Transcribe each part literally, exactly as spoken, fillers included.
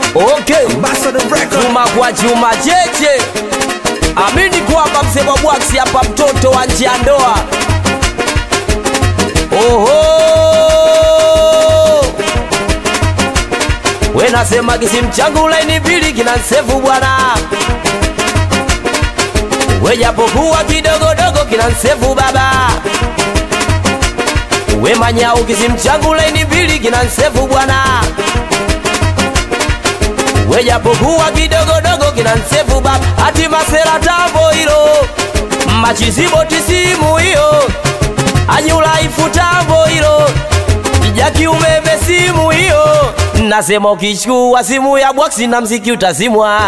Okay, chuma kwa chuma cheche. Amini kwamba mzee wa Bwax hapa mtoto wa nje ya ndoa. Oho, we nasema kisimu changu laini mbili kina nsefu bwana. We japokuwa kidogo dogo kina nsefu baba. We manyau kisimu changu laini mbili kina nsefu bwana. We japokuwa kidogo dogo kina nsefu baba. Ati masera tambo hilo, machizibo tisimu hiyo, anyula ifutambo hilo, kijaki umeme simu hiyo. Nasema ukichukua simu ya Bwax na mziki utazimwa.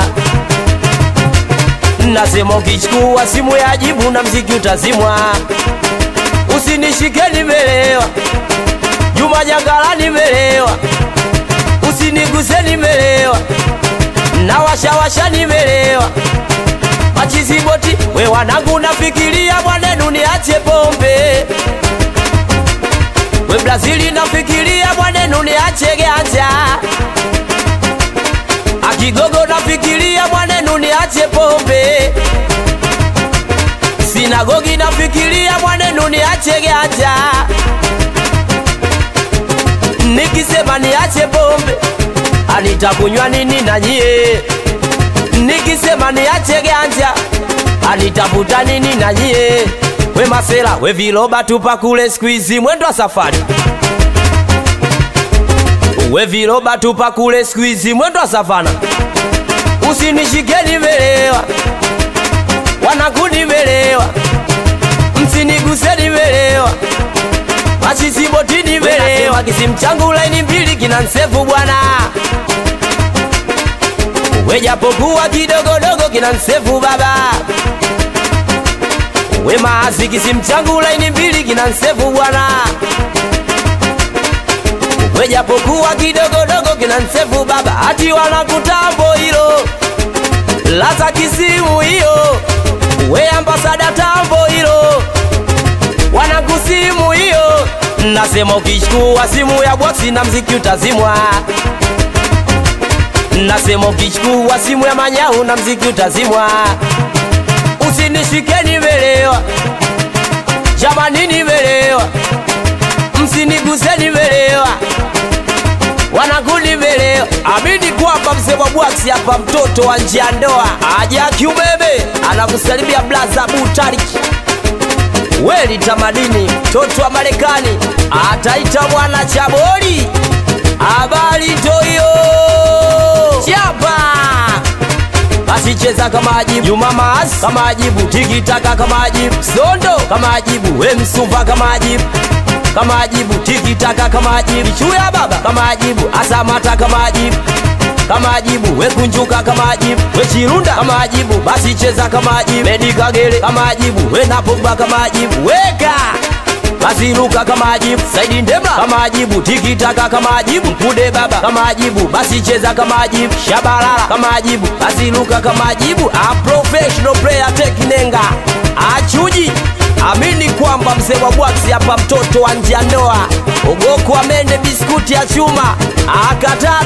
Nasema ukichukua simu ya Jibu na mziki utazimwa. Usinishike nimelewa, Juma Jangala nimelewa. Usiniguse nimelewa, na washa washa nimelewa. Machiziboti we wanangu nafikiria mwanenu niache pombe. We Brazili nafikiria mwanenu niache ganja. Akigogo nafikiria mwanenu niache pombe. Sinagogi nafikiria mwanenu niache ganja. Nikisema niache pombe, anitakunywa nini na nyie? Nikisema niache ganja, anitafuta nini na nyie? We masela, we viloba tupa kule squeeze mwendo wa safari. We viloba tupa kule squeeze mwendo wa savana. Usinishike nimelewa, wanangu nimelewa. Msiniguse nimelewa, machiziboti nimelewa. Kisimu changu laini mbili kina nsefu bwana. We japokuwa kidogo dogo kina nsefu baba. We maasi kisimu changu laini mbili kina nsefu bwana. We japokuwa kidogo dogo kina nsefu baba. Ati wanakutambo hilo, laza kisimu hiyo. We ambasada tambo hilo, wanakusimu hiyo. Nasema ukichukua simu ya Bwax na mziki utazimwa. Nasema ukichukua simu ya Manyau na mziki utazimwa. Usinishike nimelewa, jamani nimelewa. Msiniguse nimelewa, wanangu nimelewa. Amini kwamba mzee wa Bwax hapa mtoto wa nje ya ndoa. Aja kiumeme anakusalimia blaza Butariki. Weli tamadini mtoto wa Marekani, ataita mwana Chaboli. Habari toyo chapa, basi cheza kama Ajibu. Juma Maas kama Ajibu, tikitaka kama Ajibu. Sondo kama Ajibu, we Msuva kama Ajibu. Kama Ajibu, tikitaka kama Ajibu. Chuya baba kama Ajibu, Asamata kama Ajibu. Kama Ajibu, we Kunjuka kama Ajibu. We Chirunda kama Ajibu, basi cheza kama Ajibu. Medi Kagere kama Ajibu, we Napogba kama Ajibu. Weka basi luka kama Ajibu. Saidi Ndemla kama Ajibu, tikitaka kama Ajibu. Mkude baba kama Ajibu, basi cheza kama Ajibu. Shabalala kama Ajibu, basi luka kama Ajibu. A professional player tekinenga achuji. Amini kwamba mzee wa Bwax hapa mtoto wa nje ya ndoa. Ogoko amende biskuti ya chuma, akata